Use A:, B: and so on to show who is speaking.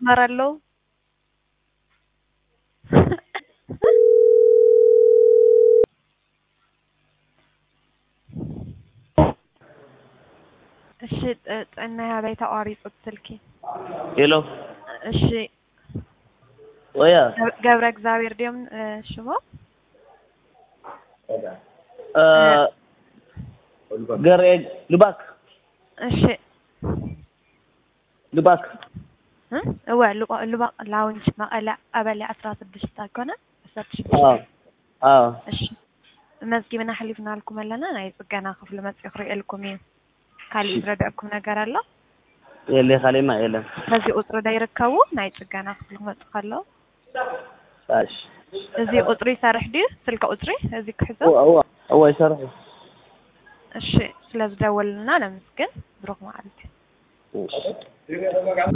A: መስመራለው እሺ እና ያለኝ ተቋሪጥ ስልኪ
B: ሄሎ
A: እሺ
B: ወያ
A: ገብረ እግዚአብሔር ደም ሽሞ
B: ገሬ ልባክ
A: እሺ
B: ልባክ
A: ልባክ ላውንጅ መቀለ አበላ 16 ታከነ 16 እሺ መዝጊብና حلفنا لكم لنا ናይ ጽገና ክፍል መጽ ይኽሪልኩም ካሊ ይረዳኩም ነገር አለ
B: የለ ካሊማ የለም
A: ከዚህ ቁጥር ዳይረከቡ ናይ ጽገና ክፍል መጽ ካለ
B: እሺ
A: እዚህ ቁጥር ይሰርሕ ዲ ስልክ ቁጥር እዚህ ክሕዘው
B: አዎ ይሰርሕ
A: እሺ ስለዚህ ደወልና ለምስግን ብሩክ ማለት